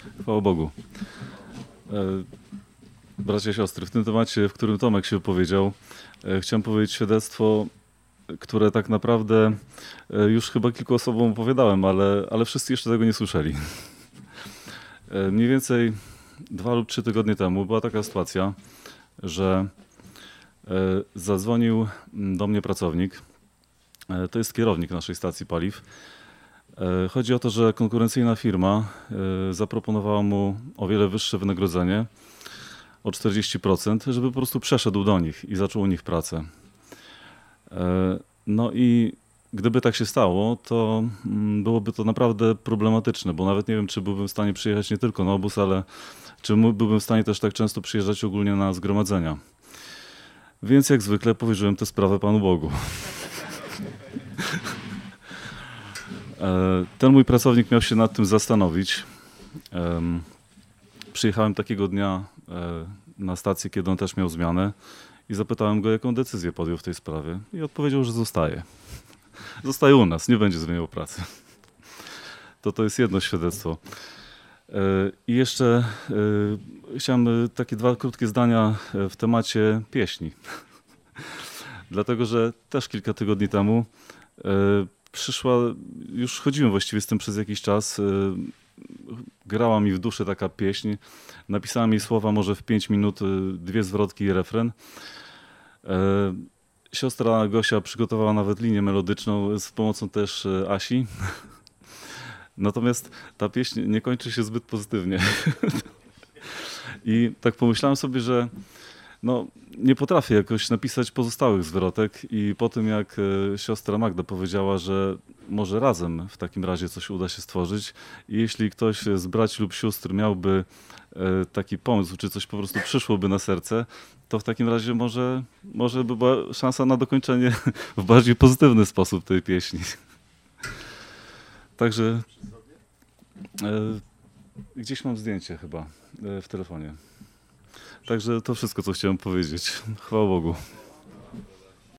Chwała Bogu. Bracia i siostry, w tym temacie, w którym Tomek się wypowiedział, chciałem powiedzieć świadectwo, które tak naprawdę już chyba kilku osobom opowiadałem, ale wszyscy jeszcze tego nie słyszeli. Mniej więcej 2 lub 3 tygodnie temu była taka sytuacja, że zadzwonił do mnie pracownik. To jest kierownik naszej stacji paliw. Chodzi o to, że konkurencyjna firma zaproponowała mu o wiele wyższe wynagrodzenie, o 40%, żeby po prostu przeszedł do nich i zaczął u nich pracę. No i gdyby tak się stało, to byłoby to naprawdę problematyczne, bo nawet nie wiem, czy byłbym w stanie przyjechać nie tylko na obóz, ale czy byłbym w stanie też tak często przyjeżdżać ogólnie na zgromadzenia. Więc jak zwykle powierzyłem tę sprawę Panu Bogu. Ten mój pracownik miał się nad tym zastanowić. Przyjechałem takiego dnia na stację, kiedy on też miał zmianę i zapytałem go, jaką decyzję podjął w tej sprawie. I odpowiedział, że zostaje. Zostaje u nas, nie będzie zmieniał pracy. To jest jedno świadectwo. I jeszcze chciałem takie 2 krótkie zdania w temacie pieśni. Dlatego, że też kilka tygodni temu przyszła, już chodziłem właściwie z tym przez jakiś czas, grała mi w duszy taka pieśń, napisałem jej słowa może w 5 minut, 2 zwrotki i refren. Siostra Gosia przygotowała nawet linię melodyczną z pomocą też Asi. Natomiast ta pieśń nie kończy się zbyt pozytywnie. I tak pomyślałem sobie, że nie potrafię jakoś napisać pozostałych zwrotek i po tym jak siostra Magda powiedziała, że może razem w takim razie coś uda się stworzyć i jeśli ktoś z braci lub sióstr miałby taki pomysł, czy coś po prostu przyszłoby na serce, to w takim razie może by była szansa na dokończenie w bardziej pozytywny sposób tej pieśni. Także gdzieś mam zdjęcie chyba w telefonie. Także to wszystko, co chciałem powiedzieć. Chwała Bogu.